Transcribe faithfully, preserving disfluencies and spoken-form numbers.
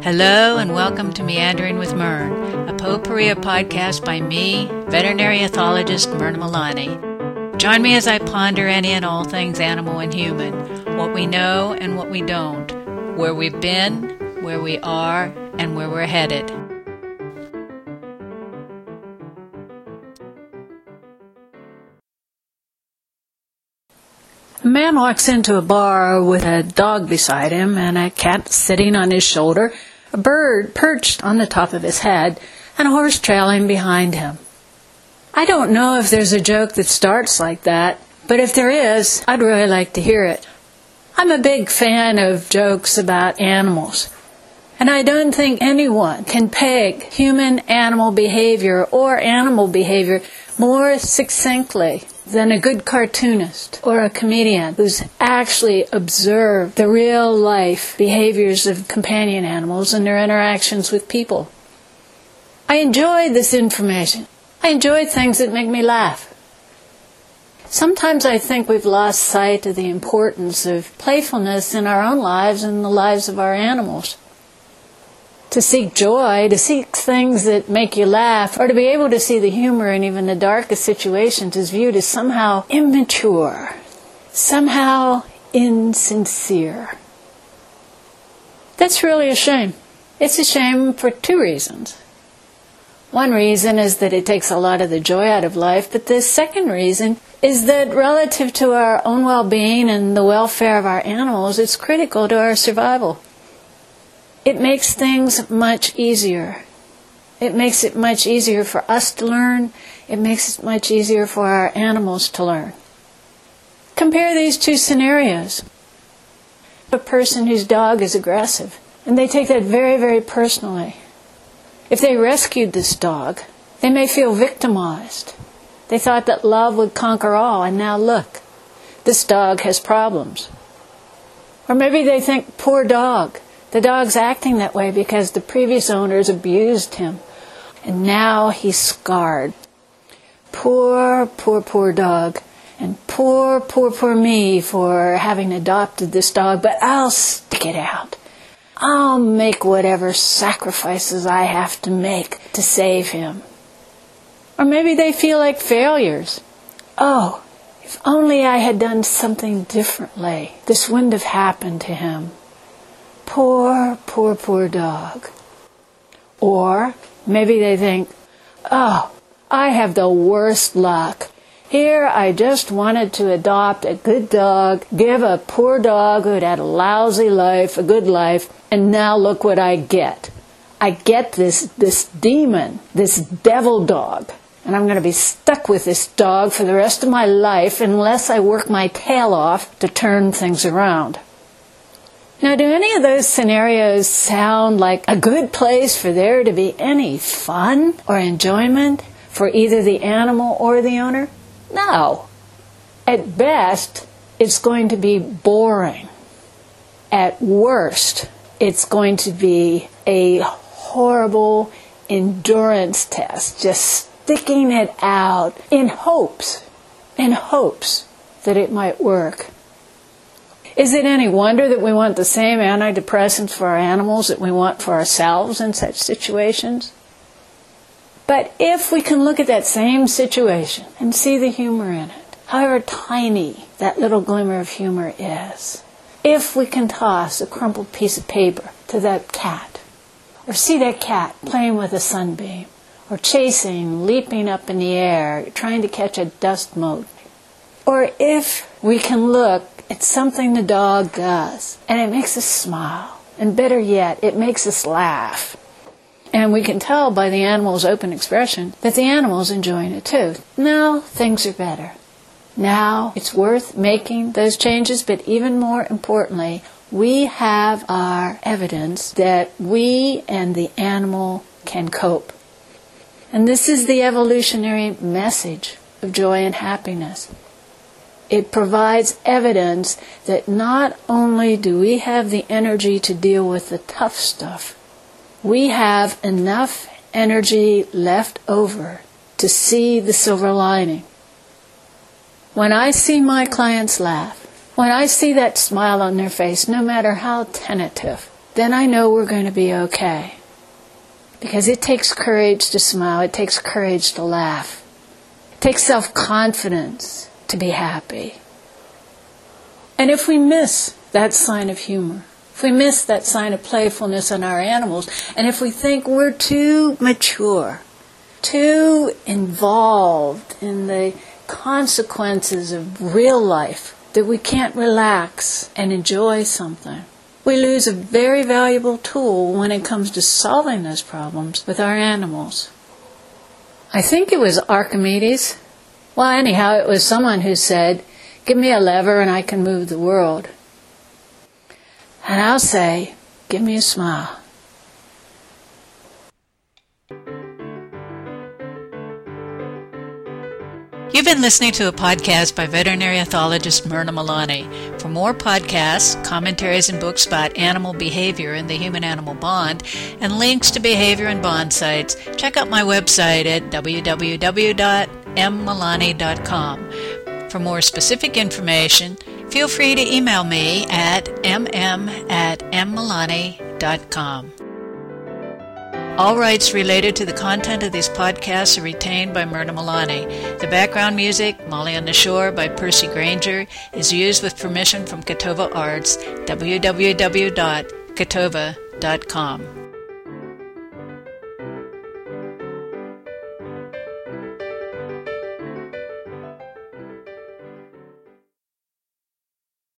Hello and welcome to Meandering with Myrn, a potpourri podcast by me, veterinary ethologist Myrna Milani. Join me as I ponder any and all things animal and human, what we know and what we don't, where we've been, where we are, and where we're headed. A man walks into a bar with a dog beside him and a cat sitting on his shoulder, a bird perched on the top of his head, and a horse trailing behind him. I don't know if there's a joke that starts like that, but if there is, I'd really like to hear it. I'm a big fan of jokes about animals, and I don't think anyone can peg human-animal behavior or animal behavior more succinctly than a good cartoonist or a comedian who's actually observed the real-life behaviors of companion animals and their interactions with people. I enjoy this information. I enjoy things that make me laugh. Sometimes I think we've lost sight of the importance of playfulness in our own lives and the lives of our animals. To seek joy, to seek things that make you laugh, or to be able to see the humor in even the darkest situations is viewed as somehow immature, somehow insincere. That's really a shame. It's a shame for two reasons. One reason is that it takes a lot of the joy out of life, but the second reason is that relative to our own well-being and the welfare of our animals, it's critical to our survival. It makes things much easier. It makes it much easier for us to learn. It makes it much easier for our animals to learn. Compare these two scenarios. A person whose dog is aggressive, and they take that very, very personally. If they rescued this dog, they may feel victimized. They thought that love would conquer all, and now look, this dog has problems. Or maybe they think, poor dog. The dog's acting that way because the previous owners abused him, and now he's scarred. Poor, poor, poor dog, and poor, poor, poor me for having adopted this dog, but I'll stick it out. I'll make whatever sacrifices I have to make to save him. Or maybe they feel like failures. Oh, if only I had done something differently, this wouldn't have happened to him. Poor, poor, poor dog. Or maybe they think, oh, I have the worst luck. Here I just wanted to adopt a good dog, give a poor dog who had had a lousy life, a good life, and now look what I get. I get this, this demon, this devil dog, and I'm going to be stuck with this dog for the rest of my life unless I work my tail off to turn things around. Now, do any of those scenarios sound like a good place for there to be any fun or enjoyment for either the animal or the owner? No. At best, it's going to be boring. At worst, it's going to be a horrible endurance test, just sticking it out in hopes, in hopes that it might work. Is it any wonder that we want the same antidepressants for our animals that we want for ourselves in such situations? But if we can look at that same situation and see the humor in it, however tiny that little glimmer of humor is, if we can toss a crumpled piece of paper to that cat, or see that cat playing with a sunbeam, or chasing, leaping up in the air, trying to catch a dust mote, or if we can look it's something the dog does, and it makes us smile. And better yet, it makes us laugh. And we can tell by the animal's open expression that the animal's enjoying it too. Now, things are better. Now, it's worth making those changes, but even more importantly, we have our evidence that we and the animal can cope. And this is the evolutionary message of joy and happiness. It provides evidence that not only do we have the energy to deal with the tough stuff, we have enough energy left over to see the silver lining. When I see my clients laugh, when I see that smile on their face, no matter how tentative, then I know we're going to be okay. Because it takes courage to smile. It takes courage to laugh. It takes self-confidence to be happy. And if we miss that sign of humor, if we miss that sign of playfulness in our animals, and if we think we're too mature, too involved in the consequences of real life, that we can't relax and enjoy something, we lose a very valuable tool when it comes to solving those problems with our animals. I think it was Archimedes. Well, anyhow, it was someone who said, give me a lever and I can move the world. And I'll say, give me a smile. You've been listening to a podcast by veterinary ethologist Myrna Milani. For more podcasts, commentaries, and books about animal behavior and the human-animal bond, and links to behavior and bond sites, check out my website at w w w dot m milani dot com. For more specific information, feel free to email me at m m at m milani dot com. All rights related to the content of these podcasts are retained by Myrna Milani. The background music, Molly on the Shore by Percy Granger, is used with permission from Catova Arts, w w w dot catova dot com.